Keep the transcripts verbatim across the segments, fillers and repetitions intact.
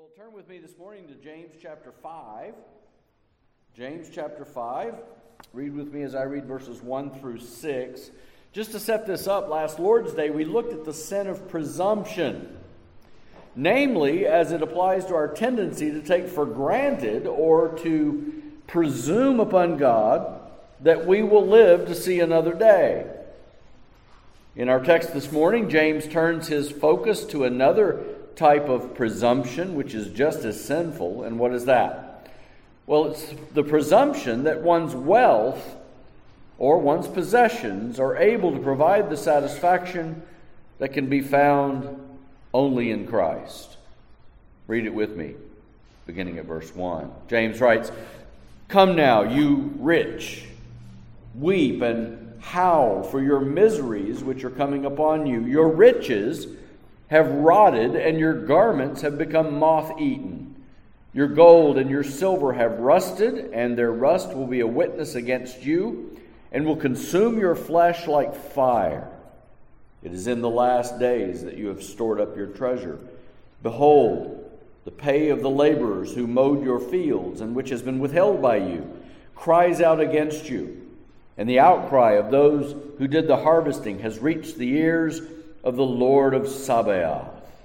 Well, turn with me this morning to James chapter five. James chapter five. Read with me as I read verses one through six. Just to set this up, last Lord's Day we looked at the sin of presumption. Namely, as it applies to our tendency to take for granted or to presume upon God that we will live to see another day. In our text this morning, James turns his focus to another type of presumption, which is just as sinful. And what is that? Well, it's the presumption that one's wealth or one's possessions are able to provide the satisfaction that can be found only in Christ. Read it with me, beginning at verse one. James writes, "Come now, you rich, weep and howl for your miseries which are coming upon you. Your riches have rotted, and your garments have become moth-eaten. Your gold and your silver have rusted, and their rust will be a witness against you, and will consume your flesh like fire. It is in the last days that you have stored up your treasure. Behold, the pay of the laborers who mowed your fields, and which has been withheld by you, cries out against you. And the outcry of those who did the harvesting has reached the ears of the Lord of Sabaoth.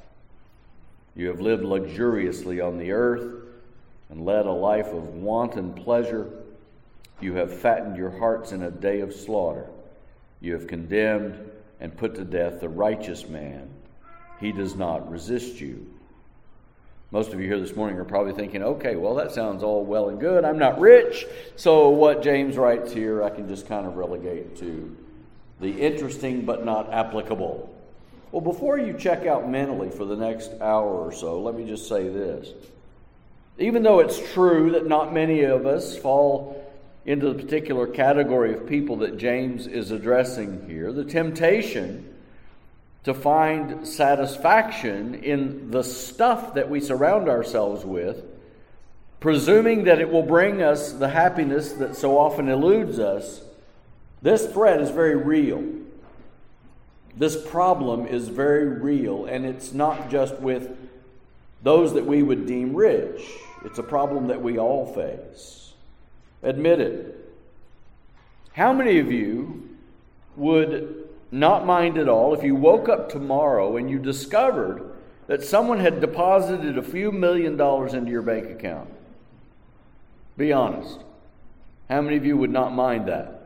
You have lived luxuriously on the earth and led a life of wanton pleasure. You have fattened your hearts in a day of slaughter. You have condemned and put to death the righteous man. He does not resist you." Most of you here this morning are probably thinking, okay, well, that sounds all well and good. I'm not rich, so what James writes here I can just kind of relegate to the interesting but not applicable. Well, before you check out mentally for the next hour or so, let me just say this. Even though it's true that not many of us fall into the particular category of people that James is addressing here, the temptation to find satisfaction in the stuff that we surround ourselves with, presuming that it will bring us the happiness that so often eludes us, this threat is very real. This problem is very real, and it's not just with those that we would deem rich. It's a problem that we all face. Admit it. How many of you would not mind at all if you woke up tomorrow and you discovered that someone had deposited a few million dollars into your bank account? Be honest. How many of you would not mind that?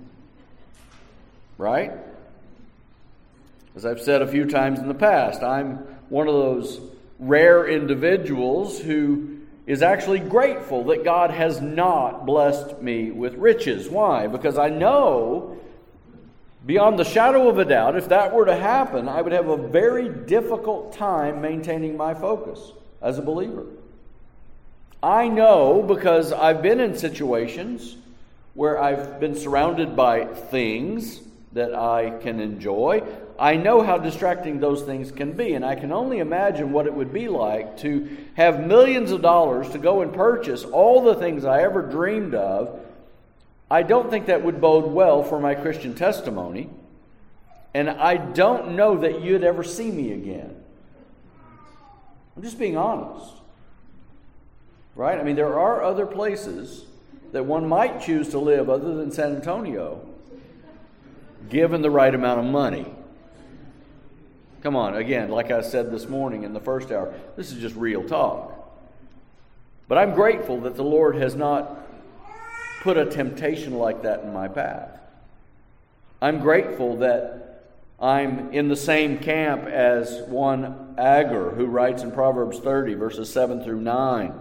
Right? As I've said a few times in the past, I'm one of those rare individuals who is actually grateful that God has not blessed me with riches. Why? Because I know, beyond the shadow of a doubt, if that were to happen, I would have a very difficult time maintaining my focus as a believer. I know because I've been in situations where I've been surrounded by things that I can enjoy. I know how distracting those things can be, and I can only imagine what it would be like to have millions of dollars to go and purchase all the things I ever dreamed of. I don't think that would bode well for my Christian testimony, and I don't know that you'd ever see me again. I'm just being honest. Right? I mean, there are other places that one might choose to live other than San Antonio, given the right amount of money. Come on, again, like I said this morning in the first hour, this is just real talk. But I'm grateful that the Lord has not put a temptation like that in my path. I'm grateful that I'm in the same camp as one Agur, who writes in Proverbs thirty, verses seven through nine.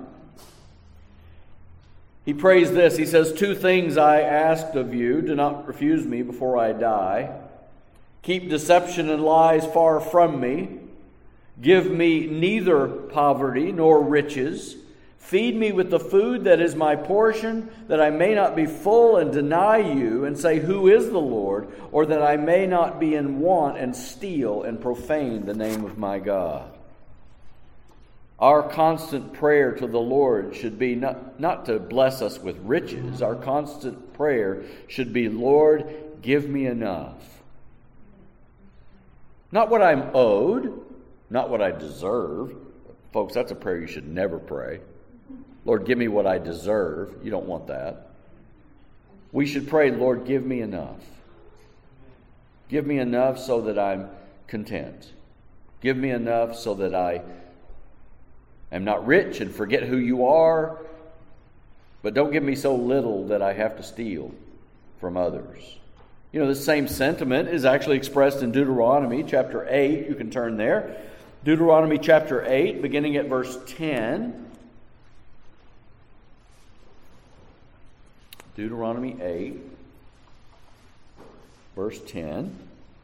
He prays this. He says, "Two things I asked of you. Do not refuse me before I die. Keep deception and lies far from me. Give me neither poverty nor riches. Feed me with the food that is my portion, that I may not be full and deny you and say, 'Who is the Lord?' Or that I may not be in want and steal and profane the name of my God." Our constant prayer to the Lord should be not, not to bless us with riches. Our constant prayer should be, "Lord, give me enough." Not what I'm owed, not what I deserve. Folks, that's a prayer you should never pray. Lord, give me what I deserve. You don't want that. We should pray, Lord, give me enough. Give me enough so that I'm content. Give me enough so that I am not rich and forget who you are, but don't give me so little that I have to steal from others. You know, this same sentiment is actually expressed in Deuteronomy chapter eight. You can turn there. Deuteronomy chapter eight, beginning at verse ten. Deuteronomy eight, verse ten.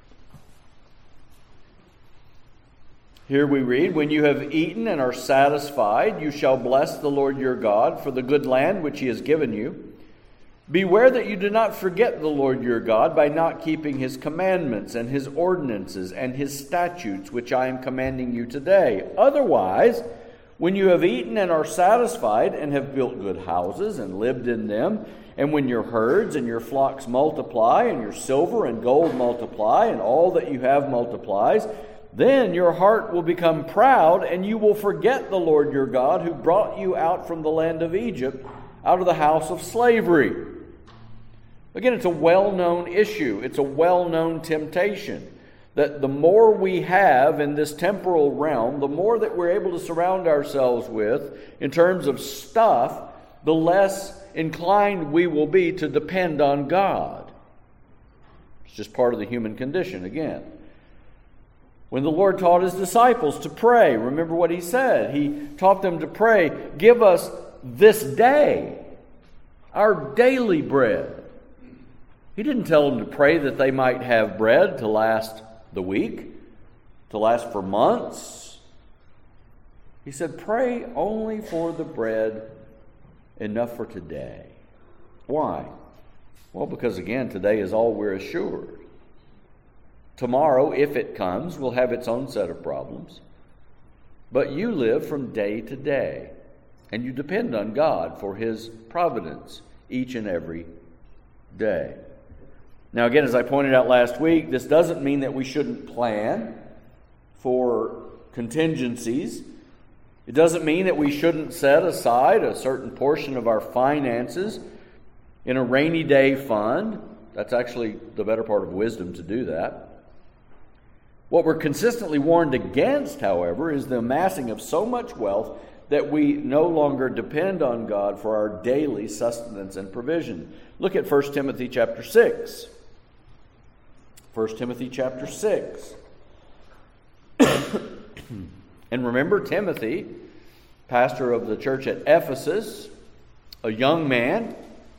Here we read, "When you have eaten and are satisfied, you shall bless the Lord your God for the good land which he has given you. Beware that you do not forget the Lord your God by not keeping his commandments and his ordinances and his statutes, which I am commanding you today. Otherwise, when you have eaten and are satisfied and have built good houses and lived in them, and when your herds and your flocks multiply and your silver and gold multiply and all that you have multiplies, then your heart will become proud and you will forget the Lord your God who brought you out from the land of Egypt, out of the house of slavery." Again, it's a well-known issue. It's a well-known temptation that the more we have in this temporal realm, the more that we're able to surround ourselves with in terms of stuff, the less inclined we will be to depend on God. It's just part of the human condition again. When the Lord taught his disciples to pray, remember what he said. He taught them to pray, "Give us this day our daily bread." He didn't tell them to pray that they might have bread to last the week, to last for months. He said, pray only for the bread enough for today. Why? Well, because again, today is all we're assured. Tomorrow, if it comes, will have its own set of problems. But you live from day to day, and you depend on God for his providence each and every day. Now, again, as I pointed out last week, this doesn't mean that we shouldn't plan for contingencies. It doesn't mean that we shouldn't set aside a certain portion of our finances in a rainy day fund. That's actually the better part of wisdom to do that. What we're consistently warned against, however, is the amassing of so much wealth that we no longer depend on God for our daily sustenance and provision. Look at First Timothy chapter six. First Timothy chapter six. And remember, Timothy, pastor of the church at Ephesus, a young man,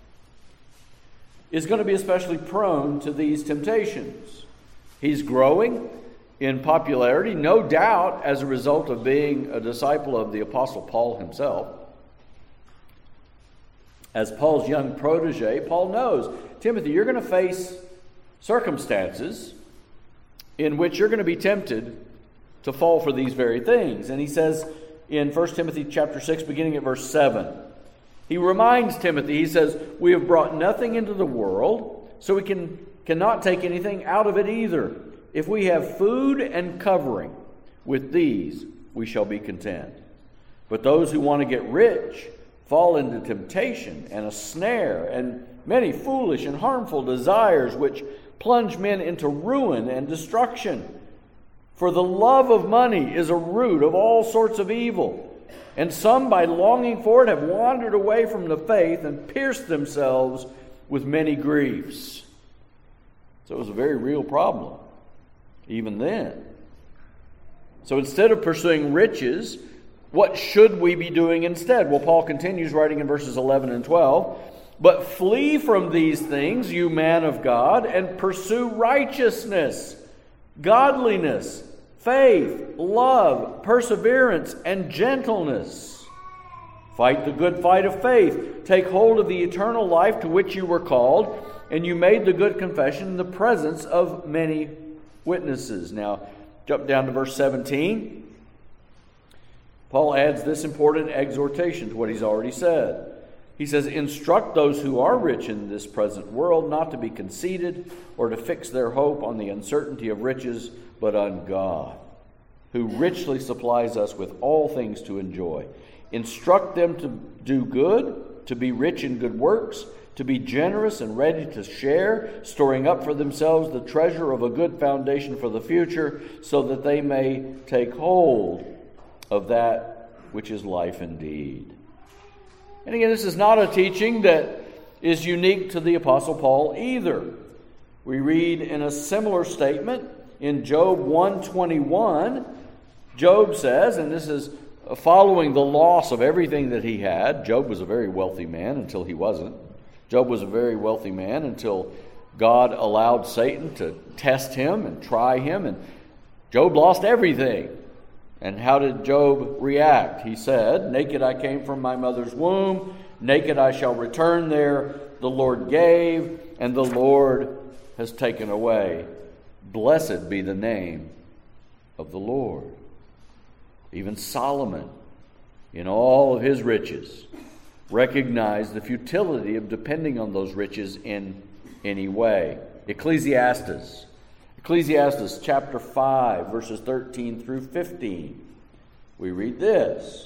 is going to be especially prone to these temptations. He's growing in popularity, no doubt as a result of being a disciple of the Apostle Paul himself. As Paul's young protege, Paul knows, Timothy, you're going to face circumstances in which you're going to be tempted to fall for these very things. And he says in First Timothy chapter six, beginning at verse seven, he reminds Timothy, he says, we have brought nothing into the world, so we can cannot take anything out of it either. If we have food and covering, with these we shall be content. But those who want to get rich fall into temptation and a snare and many foolish and harmful desires which plunge men into ruin and destruction. For the love of money is a root of all sorts of evil, and some by longing for it have wandered away from the faith and pierced themselves with many griefs. So it was a very real problem, even then. So instead of pursuing riches, what should we be doing instead? Well, Paul continues writing in verses eleven and twelve, but flee from these things, you man of God, and pursue righteousness, godliness, faith, love, perseverance, and gentleness. Fight the good fight of faith. Take hold of the eternal life to which you were called, and you made the good confession in the presence of many witnesses. Now, jump down to verse seventeen. Paul adds this important exhortation to what he's already said. He says, instruct those who are rich in this present world not to be conceited or to fix their hope on the uncertainty of riches, but on God. who richly supplies us with all things to enjoy. Instruct them to do good, to be rich in good works, to be generous and ready to share, storing up for themselves the treasure of a good foundation for the future, so that they may take hold of that which is life indeed. And again, this is not a teaching that is unique to the Apostle Paul either. We read in a similar statement in Job one twenty-one. Job says, and this is following the loss of everything that he had. Job was a very wealthy man until he wasn't. Job was a very wealthy man until God allowed Satan to test him and try him, and Job lost everything. And how did Job react? He said, "Naked I came from my mother's womb, naked I shall return there. The Lord gave, and the Lord has taken away. Blessed be the name of the Lord." Even Solomon, in all of his riches, recognized the futility of depending on those riches in any way. Ecclesiastes. Ecclesiastes chapter five, verses thirteen through fifteen. We read this.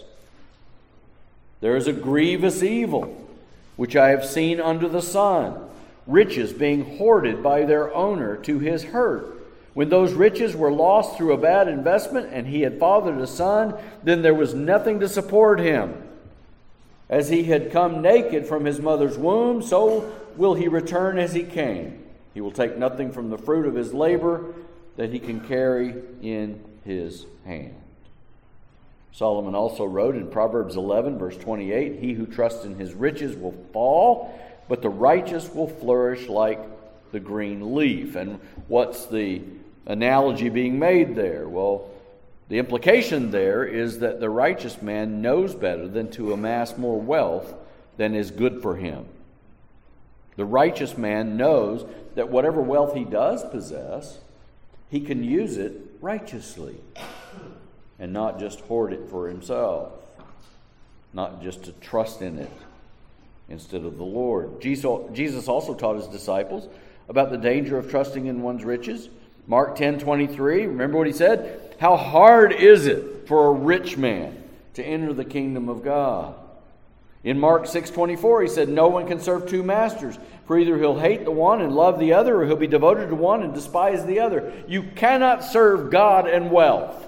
"There is a grievous evil, which I have seen under the sun, riches being hoarded by their owner to his hurt. When those riches were lost through a bad investment, and he had fathered a son, then there was nothing to support him. As he had come naked from his mother's womb, so will he return as he came. He will take nothing from the fruit of his labor that he can carry in his hand." Solomon also wrote in Proverbs eleven, verse twenty-eight, "He who trusts in his riches will fall, but the righteous will flourish like the green leaf." And what's the analogy being made there? Well, the implication there is that the righteous man knows better than to amass more wealth than is good for him. The righteous man knows that whatever wealth he does possess, he can use it righteously and not just hoard it for himself, not just to trust in it instead of the Lord. Jesus also taught his disciples about the danger of trusting in one's riches. Mark ten twenty-three, remember what he said? "How hard is it for a rich man to enter the kingdom of God?" In Mark six twenty-four, he said, "No one can serve two masters, for either he'll hate the one and love the other, or he'll be devoted to one and despise the other." You cannot serve God and wealth.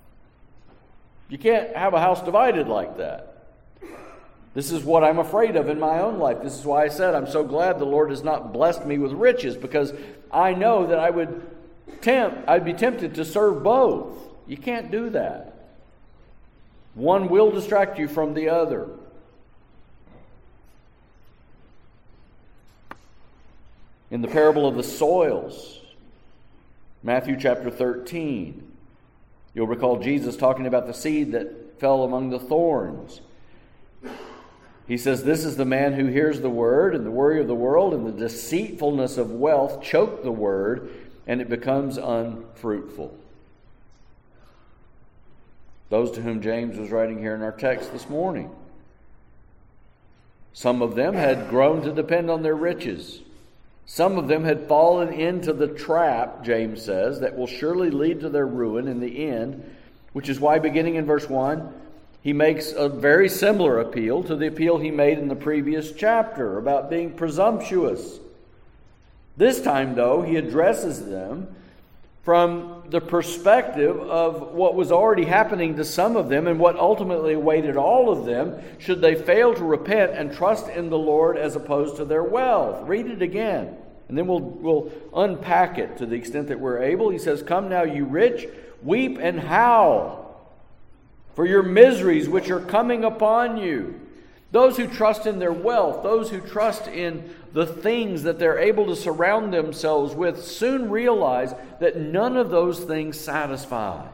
You can't have a house divided like that. This is what I'm afraid of in my own life. This is why I said I'm so glad the Lord has not blessed me with riches, because I know that I would tempt, I'd be tempted to serve both. You can't do that. One will distract you from the other. In the parable of the soils, Matthew chapter thirteen, you'll recall Jesus talking about the seed that fell among the thorns. He says, "This is the man who hears the word, and the worry of the world and the deceitfulness of wealth choke the word, and it becomes unfruitful." Those to whom James was writing here in our text this morning. Some of them had grown to depend on their riches. Some of them had fallen into the trap, James says, that will surely lead to their ruin in the end, which is why, beginning in verse one, he makes a very similar appeal to the appeal he made in the previous chapter about being presumptuous. This time, though, he addresses them from the perspective of what was already happening to some of them and what ultimately awaited all of them should they fail to repent and trust in the Lord as opposed to their wealth. Read it again, and then we'll, we'll unpack it to the extent that we're able. He says, "Come now, you rich, weep and howl for your miseries which are coming upon you." Those who trust in their wealth, those who trust in the things that they're able to surround themselves with, soon realize that none of those things satisfy.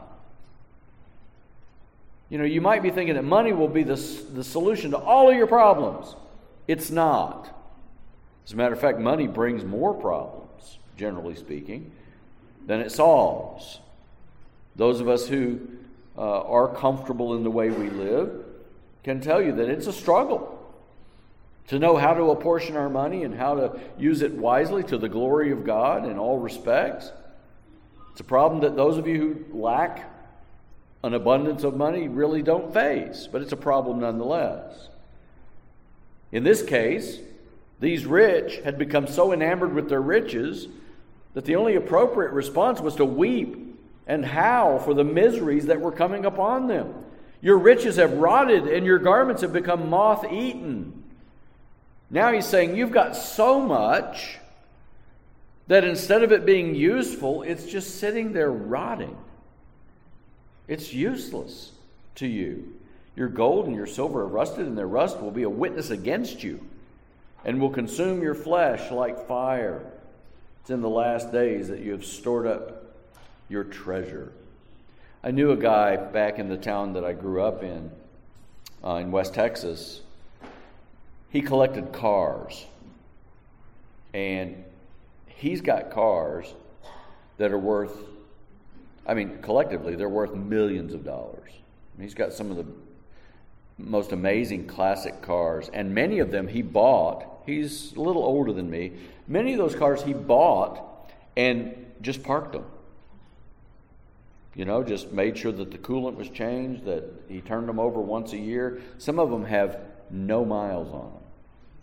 You know, you might be thinking that money will be the, the solution to all of your problems. It's not. As a matter of fact, money brings more problems, generally speaking, than it solves. Those of us who uh, are comfortable in the way we live can tell you that it's a struggle to know how to apportion our money and how to use it wisely to the glory of God in all respects. It's a problem that those of you who lack an abundance of money really don't face, but it's a problem nonetheless. In this case, these rich had become so enamored with their riches that the only appropriate response was to weep and howl for the miseries that were coming upon them. Your riches have rotted and your garments have become moth-eaten. Now he's saying you've got so much that instead of it being useful, it's just sitting there rotting. It's useless to you. Your gold and your silver are rusted, and their rust will be a witness against you and will consume your flesh like fire. It's in the last days that you have stored up your treasure. I knew a guy back in the town that I grew up in, uh, in West Texas. He collected cars. And he's got cars that are worth, I mean, collectively, they're worth millions of dollars. He's got some of the most amazing classic cars, and many of them he bought. He's a little older than me. Many of those cars he bought and just parked them. You know, just made sure that the coolant was changed, that he turned them over once a year. Some of them have no miles on them.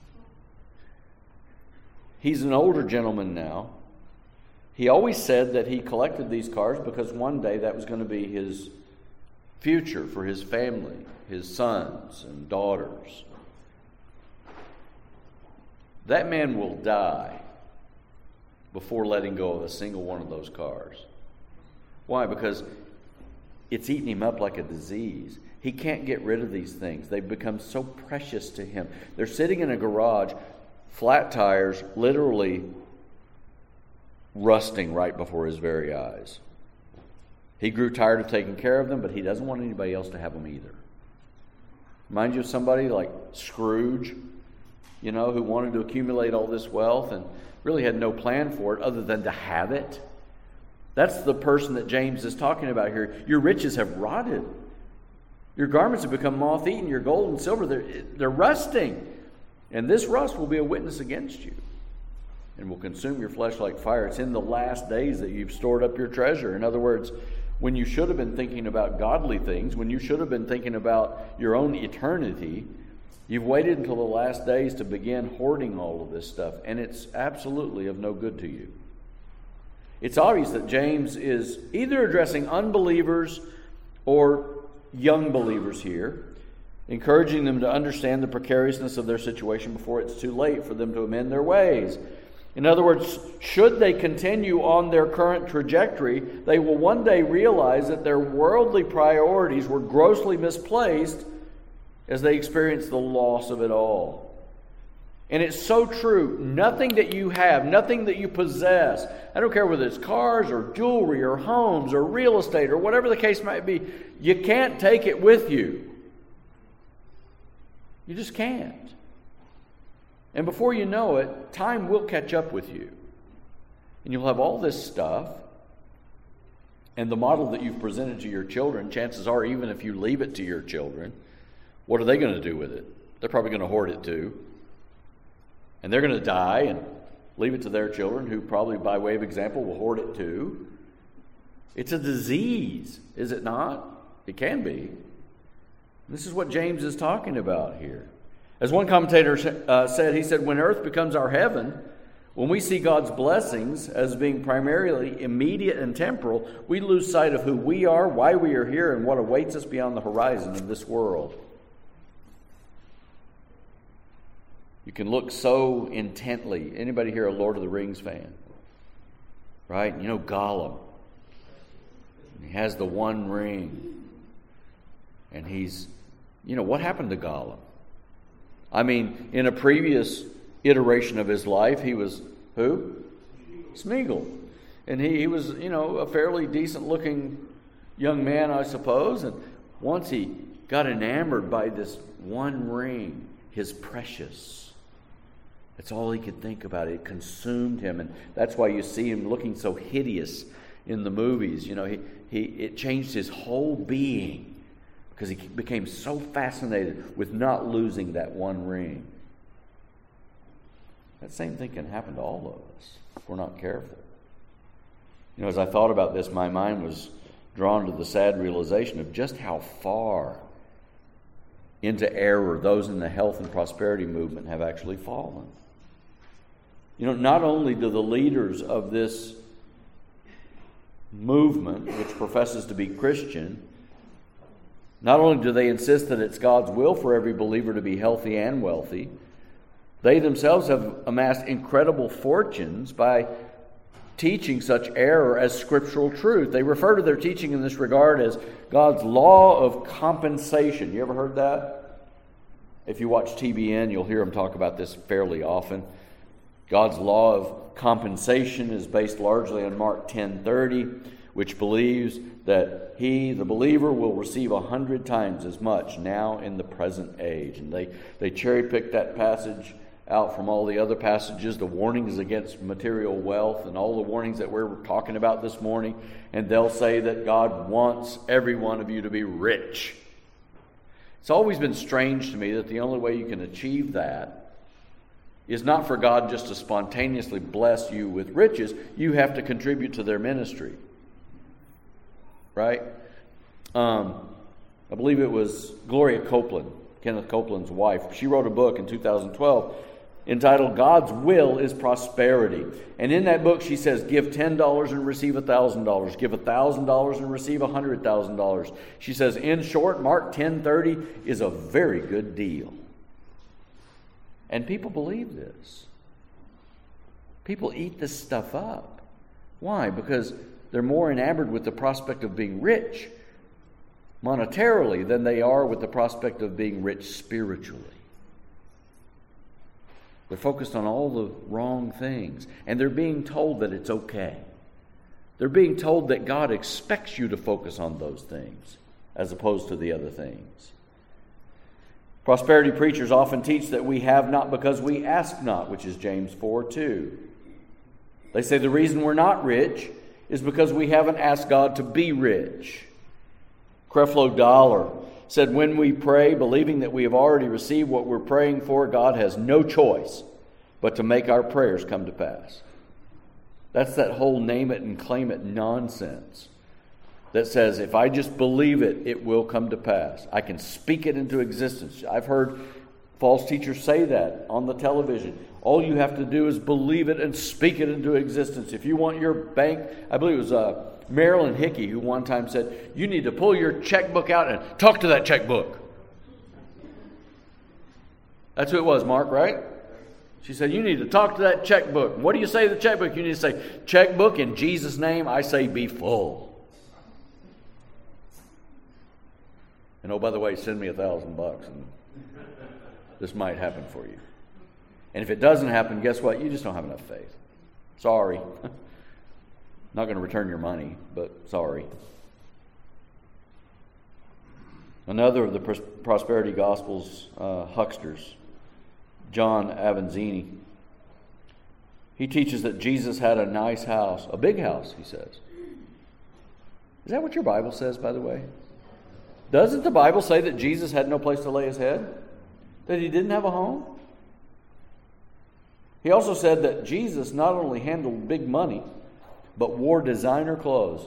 He's an older gentleman now. He always said that he collected these cars because one day that was going to be his future for his family, his sons and daughters. That man will die before letting go of a single one of those cars. Why? Because it's eating him up like a disease. He can't get rid of these things. They've become so precious to him. They're sitting in a garage, flat tires, literally rusting right before his very eyes. He grew tired of taking care of them, but he doesn't want anybody else to have them either. Mind you of somebody like Scrooge, you know, who wanted to accumulate all this wealth and really had no plan for it other than to have it. That's the person that James is talking about here. Your riches have rotted. Your garments have become moth-eaten. Your gold and silver, they're, they're rusting. And this rust will be a witness against you and will consume your flesh like fire. It's in the last days that you've stored up your treasure. In other words, when you should have been thinking about godly things, when you should have been thinking about your own eternity, you've waited until the last days to begin hoarding all of this stuff, and it's absolutely of no good to you. It's obvious that James is either addressing unbelievers or young believers here, encouraging them to understand the precariousness of their situation before it's too late for them to amend their ways. In other words, should they continue on their current trajectory, they will one day realize that their worldly priorities were grossly misplaced as they experience the loss of it all. And it's so true. Nothing that you have, nothing that you possess, I don't care whether it's cars or jewelry or homes or real estate or whatever the case might be, you can't take it with you. You just can't. And before you know it, time will catch up with you. And you'll have all this stuff. And the model that you've presented to your children, chances are, even if you leave it to your children, what are they going to do with it? They're probably going to hoard it too. And they're going to die and leave it to their children, who probably, by way of example, will hoard it too. It's a disease, is it not? It can be. This is what James is talking about here. As one commentator uh, said, he said, when earth becomes our heaven, when we see God's blessings as being primarily immediate and temporal, we lose sight of who we are, why we are here, and what awaits us beyond the horizon of this world. You can look so intently. Anybody here a Lord of the Rings fan? Right? You know Gollum. He has the one ring. And he's, you know, what happened to Gollum? I mean, in a previous iteration of his life, he was who? Smeagol. And he, he was, you know, a fairly decent-looking young man, I suppose. And once he got enamored by this one ring, his precious. That's all he could think about. It consumed him. And that's why you see him looking so hideous in the movies. You know, he, he it changed his whole being because he became so fascinated with not losing that one ring. That same thing can happen to all of us if we're not careful. You know, as I thought about this, my mind was drawn to the sad realization of just how far into error those in the health and prosperity movement have actually fallen. You know, not only do the leaders of this movement, which professes to be Christian, not only do they insist that it's God's will for every believer to be healthy and wealthy, they themselves have amassed incredible fortunes by teaching such error as scriptural truth. They refer to their teaching in this regard as God's law of compensation. You ever heard that? If you watch T B N, you'll hear them talk about this fairly often. God's law of compensation is based largely on Mark ten thirty, which believes that he, the believer, will receive a hundred times as much now in the present age. And they, they cherry-pick that passage out from all the other passages, the warnings against material wealth and all the warnings that we're talking about this morning, and they'll say that God wants every one of you to be rich. It's always been strange to me that the only way you can achieve that is not for God just to spontaneously bless you with riches. You have to contribute to their ministry. Right? Um, I believe it was Gloria Copeland, Kenneth Copeland's wife. She wrote a book in two thousand twelve entitled God's Will is Prosperity. And in that book she says, give ten dollars and receive one thousand dollars. Give one thousand dollars and receive one hundred thousand dollars. She says, in short, Mark ten thirty is a very good deal. And people believe this. People eat this stuff up. Why? Because they're more enamored with the prospect of being rich monetarily than they are with the prospect of being rich spiritually. They're focused on all the wrong things, and they're being told that it's okay. They're being told that God expects you to focus on those things as opposed to the other things. Prosperity preachers often teach that we have not because we ask not, which is James four two. They say the reason we're not rich is because we haven't asked God to be rich. Creflo Dollar said, when we pray, believing that we have already received what we're praying for, God has no choice but to make our prayers come to pass. That's that whole name it and claim it nonsense that says, if I just believe it, it will come to pass. I can speak it into existence. I've heard false teachers say that on the television. All you have to do is believe it and speak it into existence. If you want your bank, I believe it was uh, Marilyn Hickey who one time said, you need to pull your checkbook out and talk to that checkbook. That's who it was, Mark, right? She said, you need to talk to that checkbook. What do you say to the checkbook? You need to say, checkbook, in Jesus' name, I say be full. And oh, by the way, send me a thousand bucks and this might happen for you. And if it doesn't happen, guess what? You just don't have enough faith. Sorry. Not going to return your money, but sorry. Another of the pros- prosperity gospel's uh, hucksters, John Avanzini, he teaches that Jesus had a nice house, a big house, he says. Is that what your Bible says, by the way? Doesn't the Bible say that Jesus had no place to lay his head? That he didn't have a home? He also said that Jesus not only handled big money, but wore designer clothes.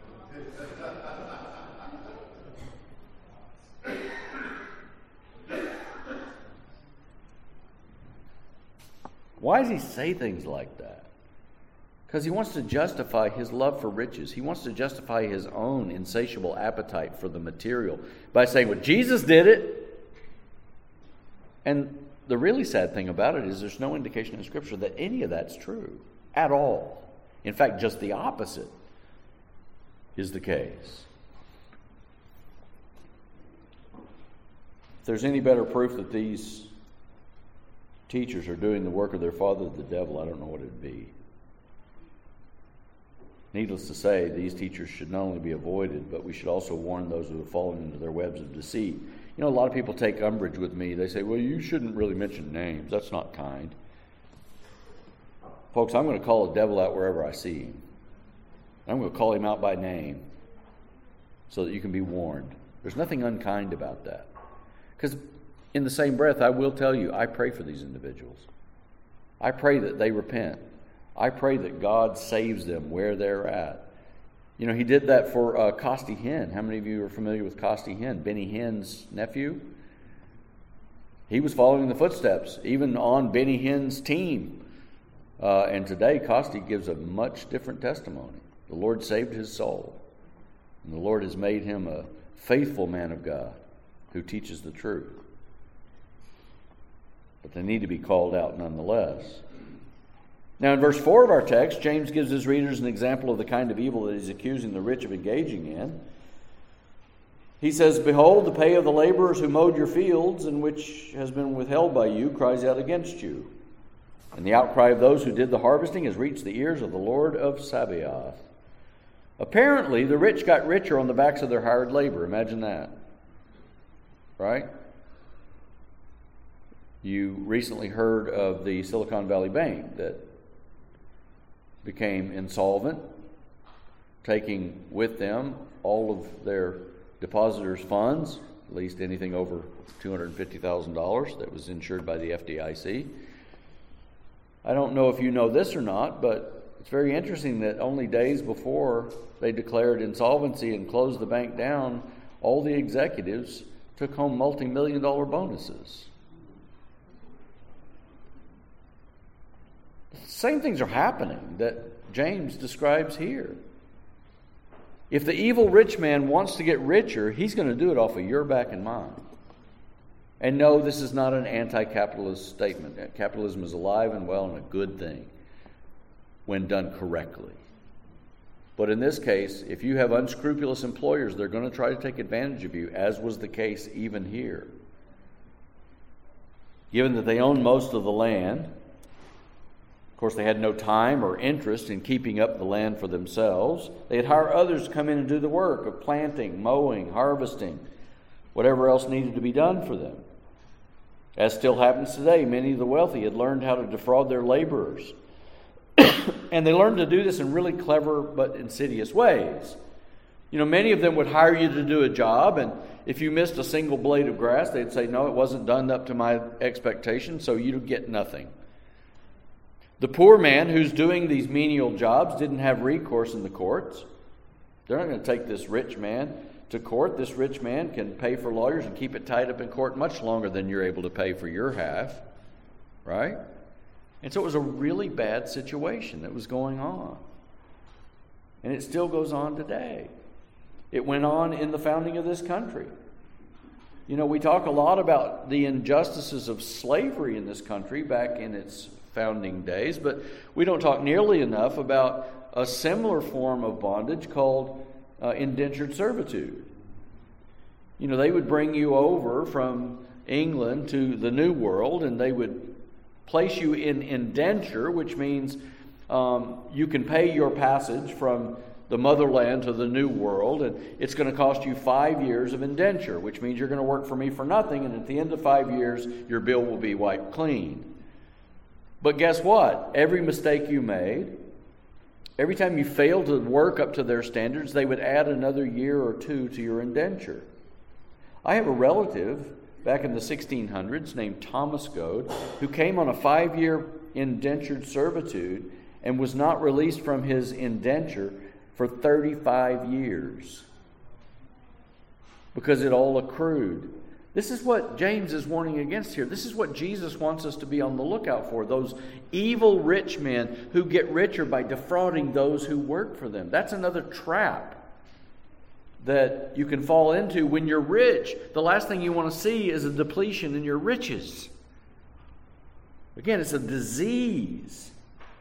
Why does he say things like that? Because he wants to justify his love for riches. He wants to justify his own insatiable appetite for the material by saying, well, Jesus did it. And the really sad thing about it is there's no indication in Scripture that any of that's true at all. In fact, just the opposite is the case. If there's any better proof that these teachers are doing the work of their father, the devil, I don't know what it would be. Needless to say, these teachers should not only be avoided, but we should also warn those who have fallen into their webs of deceit. You know, a lot of people take umbrage with me. They say, well, you shouldn't really mention names. That's not kind. Folks, I'm going to call the devil out wherever I see him. I'm going to call him out by name so that you can be warned. There's nothing unkind about that. Because in the same breath, I will tell you, I pray for these individuals. I pray that they repent. I pray that God saves them where they're at. You know, he did that for uh, Costi Hinn. How many of you are familiar with Costi Hinn? Benny Hinn's nephew? He was following the footsteps, even on Benny Hinn's team. Uh, and today, Costi gives a much different testimony. The Lord saved his soul. And the Lord has made him a faithful man of God who teaches the truth. But they need to be called out nonetheless. Now in verse four of our text, James gives his readers an example of the kind of evil that he's accusing the rich of engaging in. He says, "Behold, the pay of the laborers who mowed your fields, and which has been withheld by you, cries out against you. And the outcry of those who did the harvesting has reached the ears of the Lord of Sabaoth." Apparently, the rich got richer on the backs of their hired labor. Imagine that. Right? You recently heard of the Silicon Valley Bank that became insolvent, taking with them all of their depositors' funds, at least anything over two hundred fifty thousand dollars that was insured by the F D I C. I don't know if you know this or not, but it's very interesting that only days before they declared insolvency and closed the bank down, all the executives took home multi-million dollar bonuses. Same things are happening that James describes here. If the evil rich man wants to get richer, he's going to do it off of your back and mine. And no, this is not an anti-capitalist statement. Capitalism is alive and well and a good thing when done correctly. But in this case, if you have unscrupulous employers, they're going to try to take advantage of you, as was the case even here. Given that they own most of the land, of course, they had no time or interest in keeping up the land for themselves. They'd hire others to come in and do the work of planting, mowing, harvesting, whatever else needed to be done for them. As still happens today, many of the wealthy had learned how to defraud their laborers. And they learned to do this in really clever but insidious ways. You know, many of them would hire you to do a job, and if you missed a single blade of grass, they'd say, "No, it wasn't done up to my expectation, so you get nothing." The poor man who's doing these menial jobs didn't have recourse in the courts. They're not going to take this rich man to court. This rich man can pay for lawyers and keep it tied up in court much longer than you're able to pay for your half. Right? And so it was a really bad situation that was going on. And it still goes on today. It went on in the founding of this country. You know, we talk a lot about the injustices of slavery in this country back in its founding days, but we don't talk nearly enough about a similar form of bondage called uh, indentured servitude. You know, they would bring you over from England to the New World, and they would place you in indenture, which means um, you can pay your passage from the motherland to the New World, and it's going to cost you five years of indenture, which means you're going to work for me for nothing, and at the end of five years, your bill will be wiped clean. But guess what? Every mistake you made, every time you failed to work up to their standards, they would add another year or two to your indenture. I have a relative back in the sixteen hundreds named Thomas Goad, who came on a five-year indentured servitude and was not released from his indenture for thirty-five years because it all accrued. This is what James is warning against here. This is what Jesus wants us to be on the lookout for. Those evil rich men who get richer by defrauding those who work for them. That's another trap that you can fall into when you're rich. The last thing you want to see is a depletion in your riches. Again, it's a disease.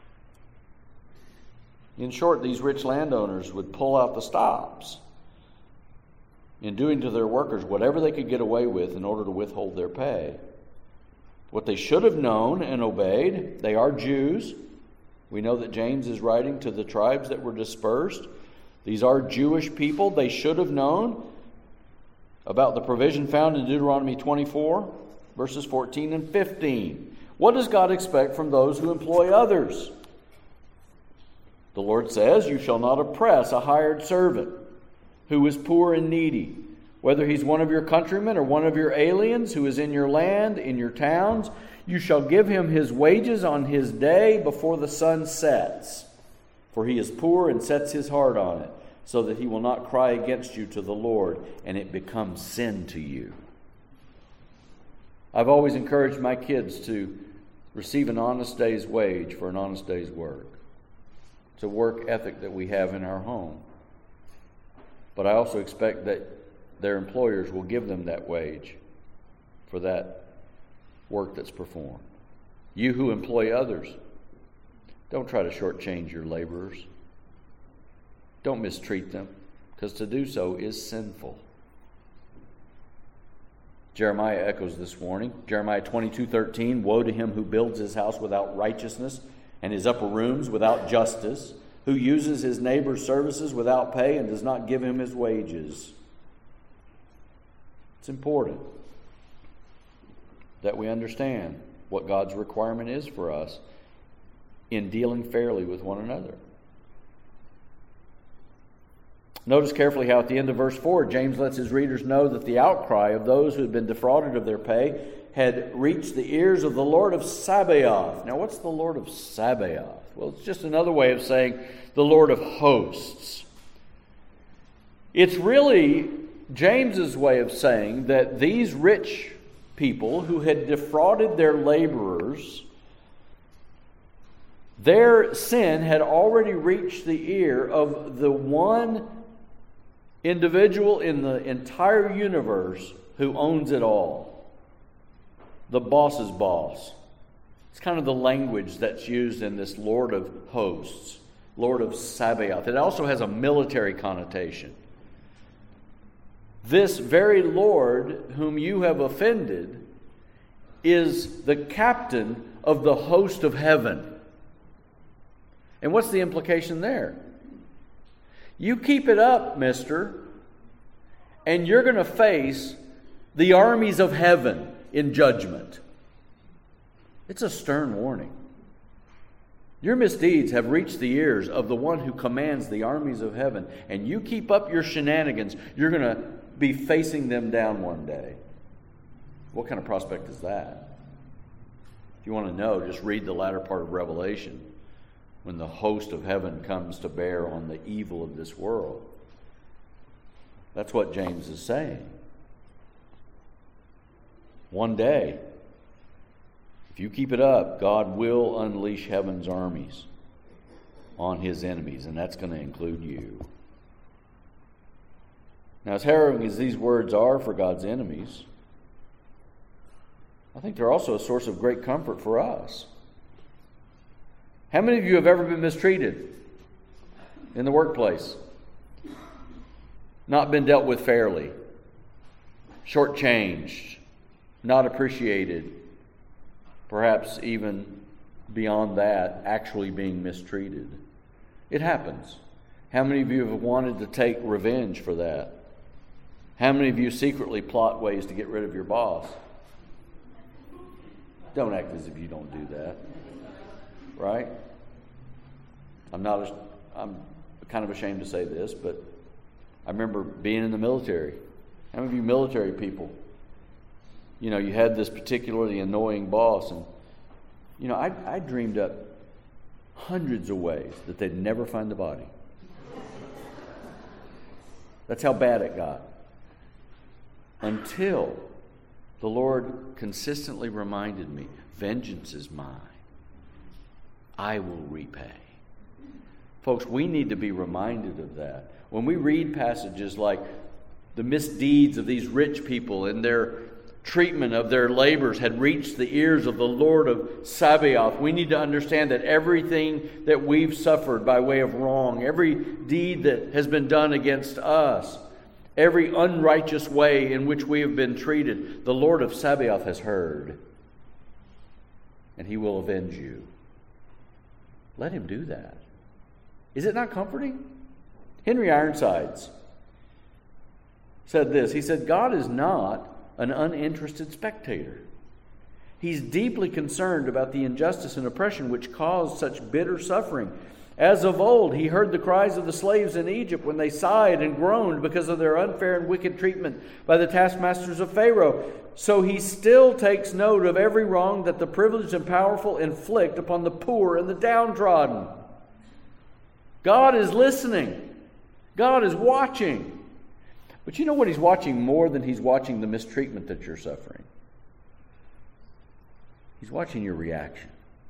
In short, these rich landowners would pull out the stops in doing to their workers whatever they could get away with in order to withhold their pay. What they should have known and obeyed, they are Jews. We know that James is writing to the tribes that were dispersed. These are Jewish people. They should have known about the provision found in Deuteronomy twenty-four, verses fourteen and fifteen. What does God expect from those who employ others? The Lord says, "You shall not oppress a hired servant who is poor and needy, whether he's one of your countrymen or one of your aliens who is in your land, in your towns. You shall give him his wages on his day before the sun sets. For he is poor and sets his heart on it. so that he will not cry against you to the Lord, and it becomes sin to you. I've always encouraged my kids to receive an honest day's wage for an honest day's work. It's a work ethic that we have in our home. But I also expect that their employers will give them that wage for that work that's performed. You who employ others, don't try to shortchange your laborers. Don't mistreat them, because to do so is sinful. Jeremiah echoes this warning. Jeremiah twenty-two thirteen, woe to him who builds his house without righteousness and his upper rooms without justice, who uses his neighbor's services without pay and does not give him his wages. It's important that we understand what God's requirement is for us in dealing fairly with one another. Notice carefully how at the end of verse four, James lets his readers know that the outcry of those who had been defrauded of their pay had reached the ears of the Lord of Sabaoth. Now, what's the Lord of Sabaoth? Well, it's just another way of saying the Lord of hosts. It's really James's way of saying that these rich people who had defrauded their laborers, their sin had already reached the ear of the one individual in the entire universe who owns it all. The boss's boss. It's kind of the language that's used in this Lord of hosts, Lord of Sabaoth. It also has a military connotation. This very Lord whom you have offended is the captain of the host of heaven. And what's the implication there? You keep it up, mister, and you're going to face the armies of heaven in judgment. It's a stern warning. Your misdeeds have reached the ears of the one who commands the armies of heaven, and you keep up your shenanigans, you're going to be facing them down one day. What kind of prospect is that? If you want to know, just read the latter part of Revelation, when the host of heaven comes to bear on the evil of this world. That's what James is saying. One day, if you keep it up, God will unleash heaven's armies on his enemies, and that's going to include you. Now, as harrowing as these words are for God's enemies, I think they're also a source of great comfort for us. How many of you have ever been mistreated in the workplace? Not been dealt with fairly, shortchanged, not appreciated, perhaps even beyond that, actually being mistreated? It happens. How many of you have wanted to take revenge for that? How many of you secretly plot ways to get rid of your boss? Don't act as if you don't do that. Right? I'm not. I'm kind of ashamed to say this, but I remember being in the military. How many of you military people, you know, you had this particularly annoying boss, and you know, I, I dreamed up hundreds of ways that they'd never find the body. That's how bad it got. Until the Lord consistently reminded me, vengeance is mine. I will repay. Folks, we need to be reminded of that. When we read passages like the misdeeds of these rich people and their treatment of their labors had reached the ears of the Lord of Sabaoth, we need to understand that everything that we've suffered by way of wrong, every deed that has been done against us, every unrighteous way in which we have been treated, the Lord of Sabaoth has heard, and he will avenge you. Let him do that. Is it not comforting? Henry Ironsides said this. He said, God is not an uninterested spectator. He's deeply concerned about the injustice and oppression which caused such bitter suffering. As of old, he heard the cries of the slaves in Egypt when they sighed and groaned because of their unfair and wicked treatment by the taskmasters of Pharaoh. So he still takes note of every wrong that the privileged and powerful inflict upon the poor and the downtrodden. God is listening. God is watching. But you know what He's watching more than He's watching the mistreatment that you're suffering? He's watching your reaction.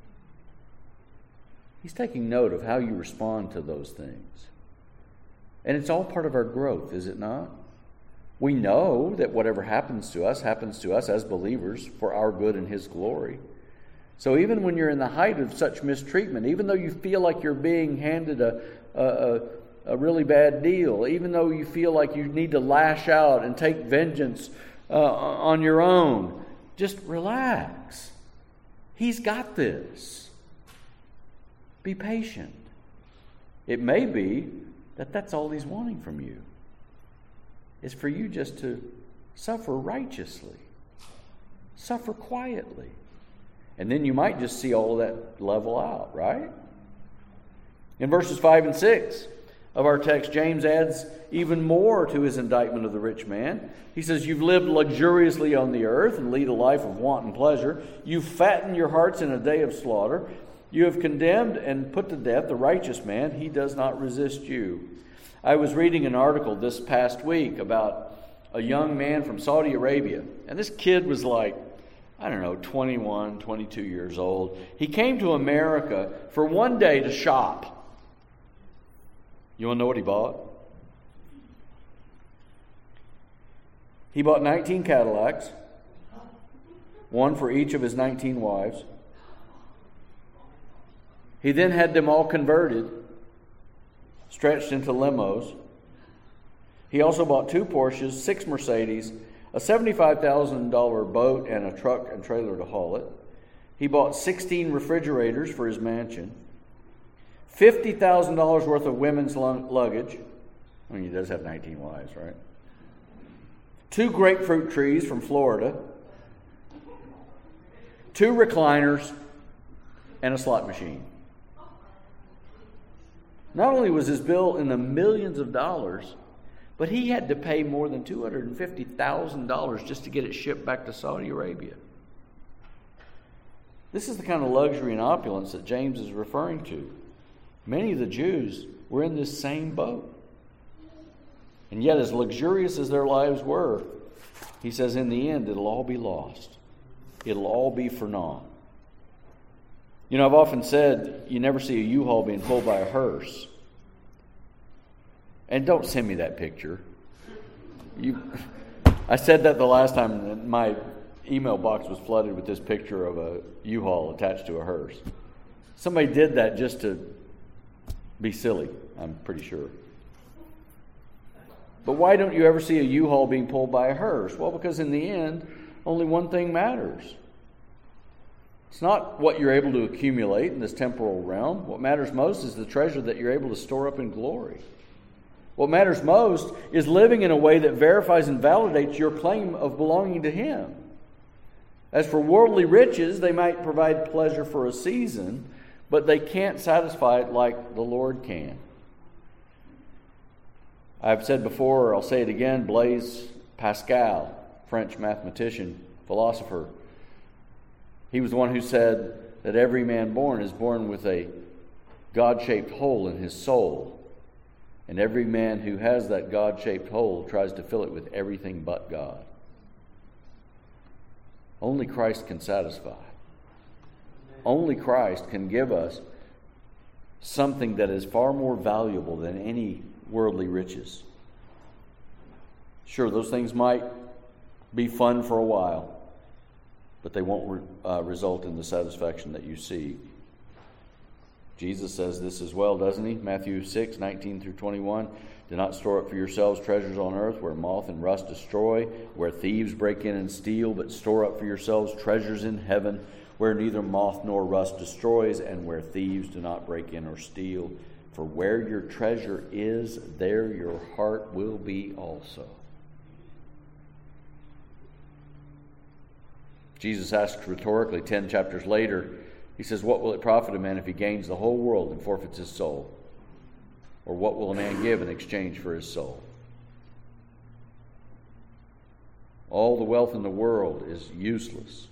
He's taking note of how you respond to those things. And it's all part of our growth, is it not? We know that whatever happens to us, happens to us as believers for our good and His glory. So even when you're in the height of such mistreatment, even though you feel like you're being handed a, a, a, a really bad deal, even though you feel like you need to lash out and take vengeance uh, on your own, just relax. He's got this. Be patient. It may be that that's all He's wanting from you, is for you just to suffer righteously, suffer quietly. And then you might just see all of that level out, right? In verses five and six of our text, James adds even more to his indictment of the rich man. He says, you've lived luxuriously on the earth and lead a life of wanton pleasure. You've fattened your hearts in a day of slaughter. You have condemned and put to death the righteous man. He does not resist you. I was reading an article this past week about a young man from Saudi Arabia. And this kid was like, I don't know, twenty-one, twenty-two years old. He came to America for one day to shop. You want to know what he bought? He bought nineteen Cadillacs, one for each of his nineteen wives. He then had them all converted, stretched into limos. He also bought two Porsches, six Mercedes, a seventy-five thousand dollars boat, and a truck and trailer to haul it. He bought sixteen refrigerators for his mansion, fifty thousand dollars worth of women's luggage. I mean, he does have nineteen wives, right? Two grapefruit trees from Florida, two recliners, and a slot machine. Not only was his bill in the millions of dollars, but he had to pay more than two hundred fifty thousand dollars just to get it shipped back to Saudi Arabia. This is the kind of luxury and opulence that James is referring to. Many of the Jews were in this same boat. And yet, as luxurious as their lives were, he says, in the end, it'll all be lost. It'll all be for naught. You know, I've often said, you never see a U-Haul being pulled by a hearse. And don't send me that picture. You, I said that the last time, and my email box was flooded with this picture of a U-Haul attached to a hearse. Somebody did that just to be silly, I'm pretty sure. But why don't you ever see a U-Haul being pulled by a hearse? Well, because in the end, only one thing matters. It's not what you're able to accumulate in this temporal realm. What matters most is the treasure that you're able to store up in glory. What matters most is living in a way that verifies and validates your claim of belonging to Him. As for worldly riches, they might provide pleasure for a season, but they can't satisfy it like the Lord can. I've said before, or I'll say it again, Blaise Pascal, French mathematician, philosopher, he was the one who said that every man born is born with a God-shaped hole in his soul. And every man who has that God-shaped hole tries to fill it with everything but God. Only Christ can satisfy. Only Christ can give us something that is far more valuable than any worldly riches. Sure, those things might be fun for a while, but they won't re- uh, result in the satisfaction that you seek. Jesus says this as well, doesn't he? Matthew six, nineteen through twenty-one. Do not store up for yourselves treasures on earth where moth and rust destroy, where thieves break in and steal, but store up for yourselves treasures in heaven where neither moth nor rust destroys and where thieves do not break in or steal. For where your treasure is, there your heart will be also. Jesus asks rhetorically ten chapters later, he says, what will it profit a man if he gains the whole world and forfeits his soul? Or what will a man give in exchange for his soul? All the wealth in the world is useless.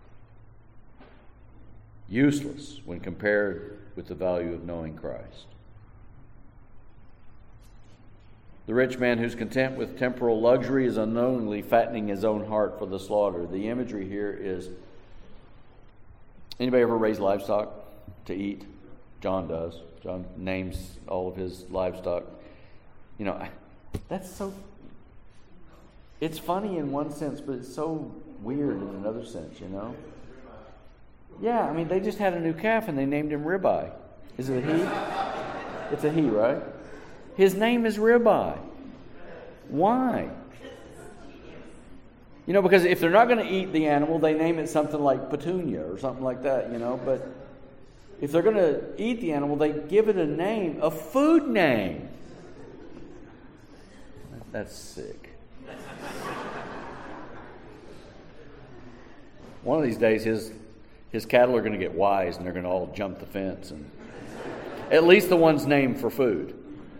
Useless when compared with the value of knowing Christ. The rich man who's content with temporal luxury is unknowingly fattening his own heart for the slaughter. The imagery here is, anybody ever raise livestock to eat? John does. John names all of his livestock. You know, that's so, it's funny in one sense, but it's so weird in another sense, you know? Yeah, I mean, they just had a new calf and they named him Ribeye. Is it a he? It's a he, right? His name is Ribeye. Why? You know, because if they're not going to eat the animal, they name it something like Petunia or something like that, you know. But if they're going to eat the animal, they give it a name, a food name. That's sick. One of these days, his his cattle are going to get wise and they're going to all jump the fence, and at least the ones named for food.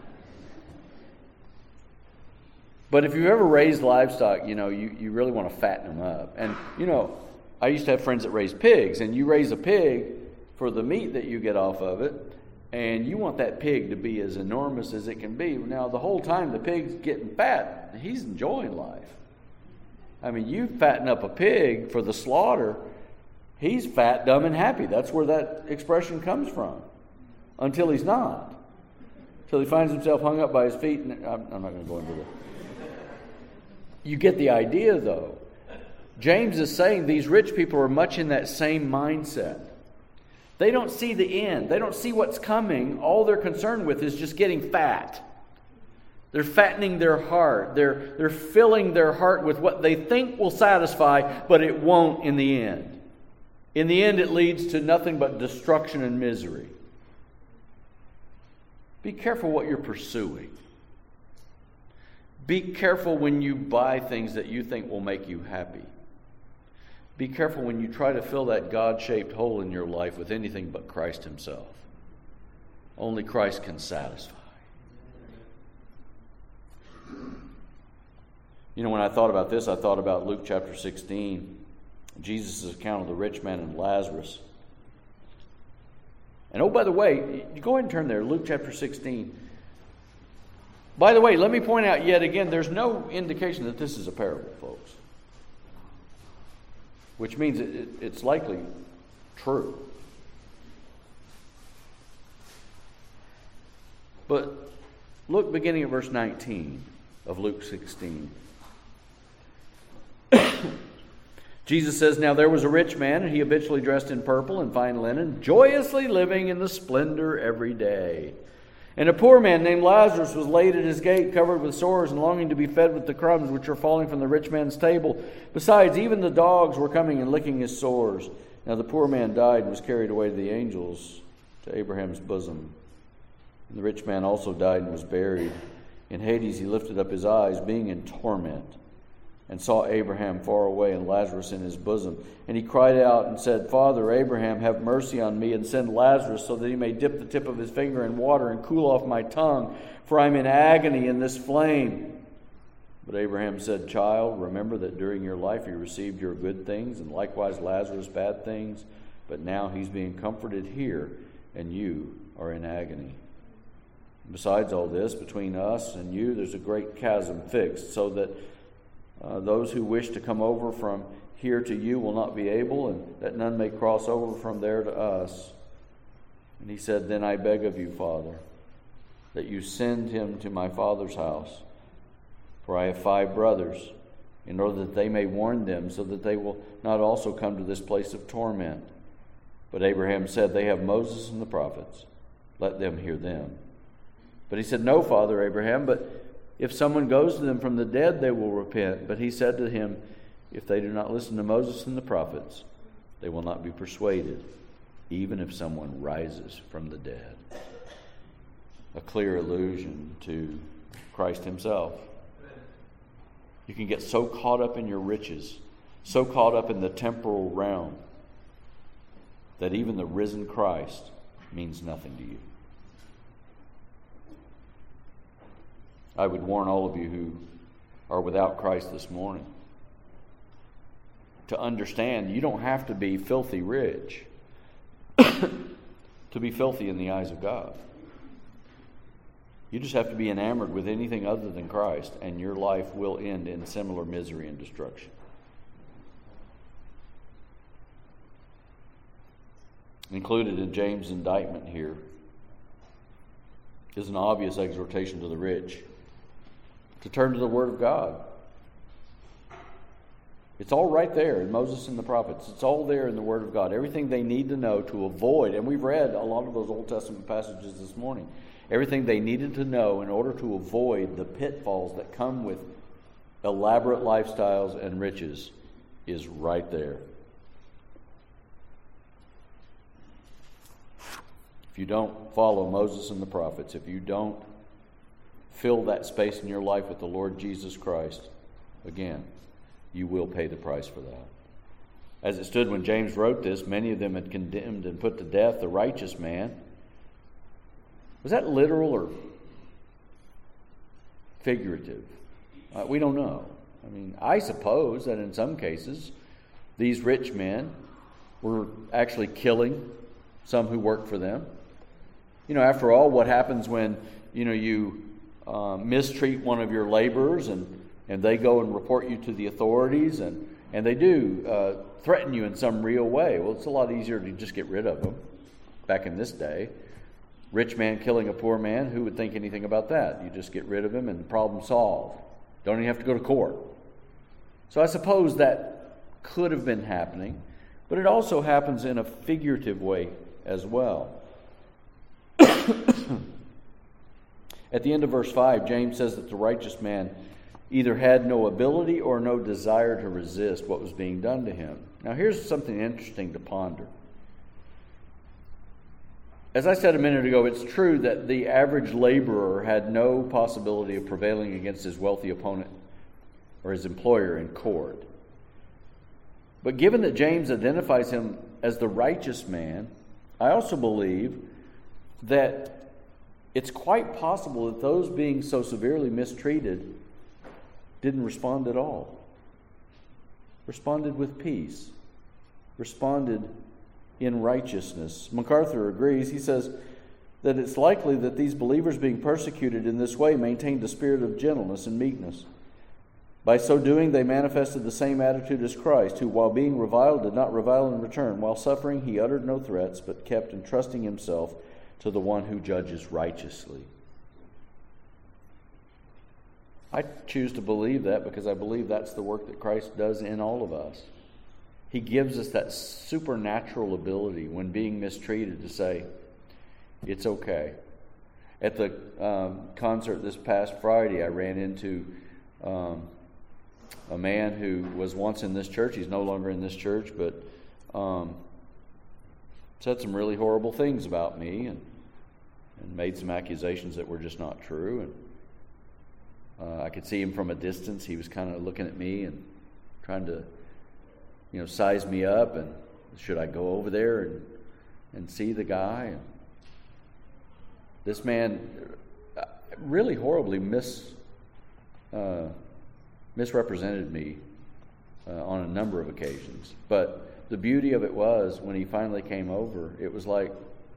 But if you've ever raised livestock, you know, you, you really want to fatten them up. And, you know, I used to have friends that raised pigs, and you raise a pig for the meat that you get off of it, and you want that pig to be as enormous as it can be. Now, the whole time the pig's getting fat, he's enjoying life. I mean, you fatten up a pig for the slaughter, he's fat, dumb, and happy. That's where that expression comes from. Until he's not. Until he finds himself hung up by his feet. And I'm, I'm not going to go into that. You get the idea, though. James is saying these rich people are much in that same mindset. They don't see the end. They don't see what's coming. All they're concerned with is just getting fat. They're fattening their heart. They're, they're filling their heart with what they think will satisfy, but it won't in the end. In the end, it leads to nothing but destruction and misery. Be careful what you're pursuing. Be careful when you buy things that you think will make you happy. Be careful when you try to fill that God-shaped hole in your life with anything but Christ Himself. Only Christ can satisfy. You know, when I thought about this, I thought about Luke chapter sixteen, Jesus' account of the rich man and Lazarus. And oh, by the way, you go ahead and turn there, Luke chapter sixteen. By the way, let me point out yet again, there's no indication that this is a parable, folks. Which means it, it, it's likely true. But look beginning at verse nineteen of Luke sixteen. Jesus says, "Now there was a rich man, and he habitually dressed in purple and fine linen, joyously living in the splendor every day. And a poor man named Lazarus was laid at his gate, covered with sores and longing to be fed with the crumbs which were falling from the rich man's table. Besides, even the dogs were coming and licking his sores. Now the poor man died and was carried away to the angels, to Abraham's bosom. And the rich man also died and was buried. In Hades he lifted up his eyes, being in torment, and saw Abraham far away and Lazarus in his bosom. And he cried out and said, Father Abraham, have mercy on me, and send Lazarus so that he may dip the tip of his finger in water and cool off my tongue, for I am in agony in this flame. But Abraham said, Child, remember that during your life you received your good things, and likewise Lazarus bad things. But now he's being comforted here, and you are in agony. Besides all this, between us and you there's a great chasm fixed, so that Uh, those who wish to come over from here to you will not be able, and that none may cross over from there to us. And he said, Then I beg of you, Father, that you send him to my father's house, for I have five brothers, in order that they may warn them, so that they will not also come to this place of torment. But Abraham said, They have Moses and the prophets. Let them hear them. But he said, No, Father Abraham, but if someone goes to them from the dead, they will repent. But he said to him, If they do not listen to Moses and the prophets, they will not be persuaded, even if someone rises from the dead. A clear allusion to Christ himself. You can get so caught up in your riches, so caught up in the temporal realm, that even the risen Christ means nothing to you. I would warn all of you who are without Christ this morning to understand you don't have to be filthy rich to be filthy in the eyes of God. You just have to be enamored with anything other than Christ, and your life will end in similar misery and destruction. Included in James' indictment here is an obvious exhortation to the rich to turn to the Word of God. It's all right there in Moses and the prophets. It's all there in the Word of God. Everything they need to know to avoid, and we've read a lot of those Old Testament passages this morning, everything they needed to know in order to avoid the pitfalls that come with elaborate lifestyles and riches is right there. If you don't follow Moses and the prophets, if you don't fill that space in your life with the Lord Jesus Christ, again, you will pay the price for that. As it stood when James wrote this, many of them had condemned and put to death the righteous man. Was that literal or figurative? Uh, we don't know. I mean, I suppose that in some cases, these rich men were actually killing some who worked for them. You know, after all, what happens when, you know, you uh, mistreat one of your laborers and, and they go and report you to the authorities and, and they do uh, threaten you in some real way? Well, it's a lot easier to just get rid of them back in this day. Rich man killing a poor man, who would think anything about that? You just get rid of him and the problem solved. Don't even have to go to court. So I suppose that could have been happening, but it also happens in a figurative way as well. At the end of verse five, James says that the righteous man either had no ability or no desire to resist what was being done to him. Now here's something interesting to ponder. As I said a minute ago, it's true that the average laborer had no possibility of prevailing against his wealthy opponent or his employer in court. But given that James identifies him as the righteous man, I also believe that it's quite possible that those being so severely mistreated didn't respond at all. Responded with peace. Responded in righteousness. MacArthur agrees. He says that it's likely that these believers being persecuted in this way maintained a spirit of gentleness and meekness. By so doing, they manifested the same attitude as Christ, who, while being reviled, did not revile in return. While suffering, he uttered no threats, but kept entrusting himself to the one who judges righteously. I choose to believe that because I believe that's the work that Christ does in all of us. He gives us that supernatural ability when being mistreated to say, it's okay. At the um, concert this past Friday, I ran into um, a man who was once in this church. He's no longer in this church, but um, said some really horrible things about me and, and made some accusations that were just not true. And uh, I could see him from a distance. He was kind of looking at me and trying to, you know, size me up. And should I go over there and and see the guy? And this man really horribly mis uh, misrepresented me uh, on a number of occasions. But the beauty of it was, when he finally came over, it was like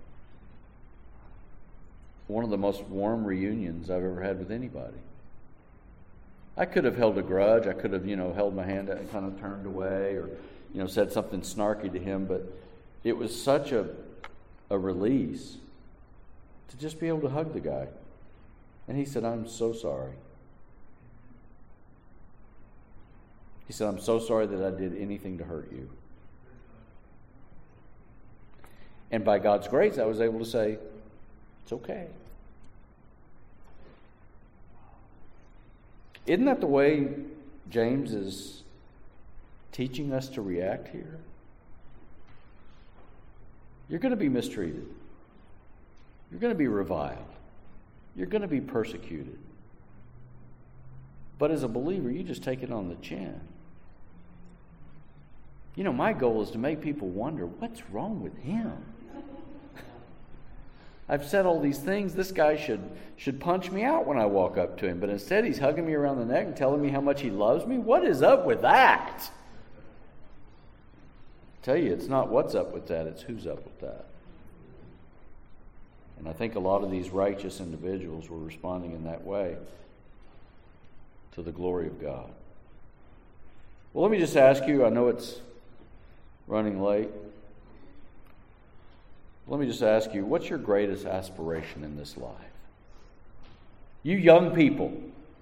one of the most warm reunions I've ever had with anybody. I could have held a grudge. I could have, you know, held my hand out and kind of turned away, or, you know, said something snarky to him. But it was such a a release to just be able to hug the guy. And he said, "I'm so sorry." He said, "I'm so sorry that I did anything to hurt you." And by God's grace, I was able to say, it's okay. Isn't that the way James is teaching us to react here? You're going to be mistreated. You're going to be reviled. You're going to be persecuted. But as a believer, you just take it on the chin. You know, my goal is to make people wonder, what's wrong with him? I've said all these things. This guy should should punch me out when I walk up to him. But instead, he's hugging me around the neck and telling me how much he loves me. What is up with that? I tell you, it's not what's up with that. It's who's up with that. And I think a lot of these righteous individuals were responding in that way to the glory of God. Well, let me just ask you, I know it's running late. Let me just ask you, what's your greatest aspiration in this life? You young people,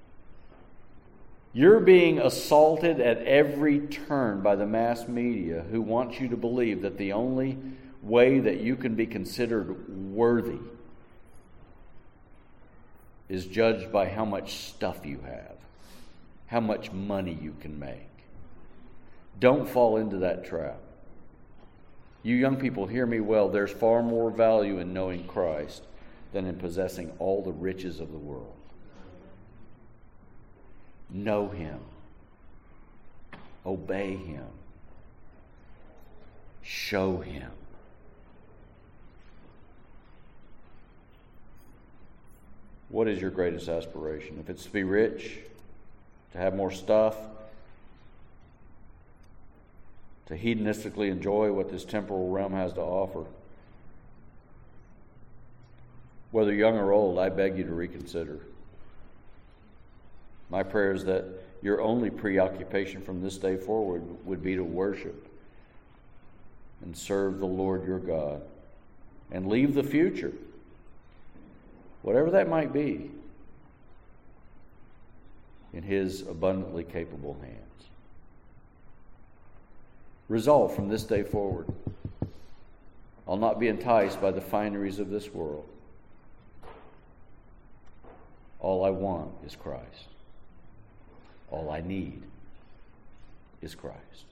you're being assaulted at every turn by the mass media who wants you to believe that the only way that you can be considered worthy is judged by how much stuff you have, how much money you can make. Don't fall into that trap. You young people, hear me well. There's far more value in knowing Christ than in possessing all the riches of the world. Know Him. Obey Him. Show Him. What is your greatest aspiration? If it's to be rich, to have more stuff, to hedonistically enjoy what this temporal realm has to offer, whether young or old, I beg you to reconsider. My prayer is that your only preoccupation from this day forward would be to worship and serve the Lord your God and leave the future, whatever that might be, in His abundantly capable hands. Resolve from this day forward, I'll not be enticed by the fineries of this world. All I want is Christ. All I need is Christ.